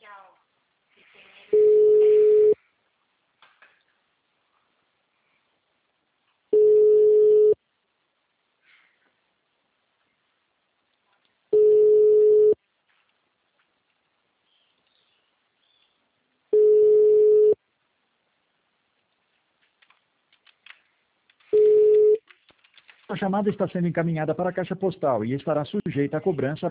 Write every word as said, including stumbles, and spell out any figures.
A chamada está sendo encaminhada para a caixa postal e estará sujeita à cobrança